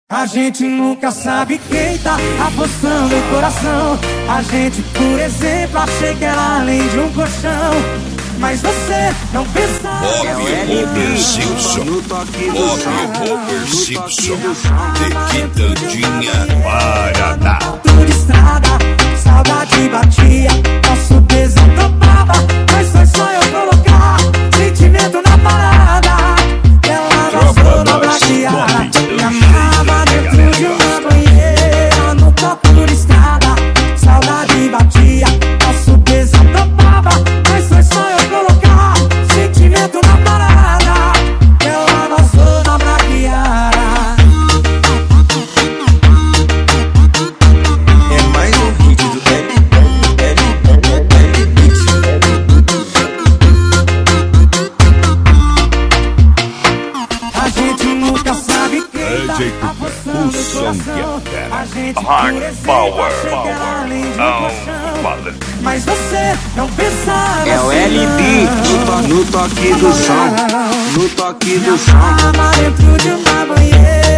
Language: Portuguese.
A gente nunca sabe quem tá apostando o coração. A gente, por exemplo, achei que era além de um colchão. Mas você não pensa. Bob Robert Simpson, Bob Robert Simpson, de Quitandinha, Paraná. Tudo estrada, saudade batia, nosso tesão topava, mas foi só eu colocar sentimento na parada. Ela vazou na braqueada, me amava dentro de uma banheira, no copo por estrada, saudade batia, nosso tesão topava, mas foi só eu colocar sentimento na parada. Ela vazou na braqueada. É mais um hit do A gente nunca sabe quem tá apostando o coração. A gente, por exemplo, achei que era além de um colchão. Mas você não pensava. É o LB no toque do som, no toque do som. Tava dentro de uma banheira.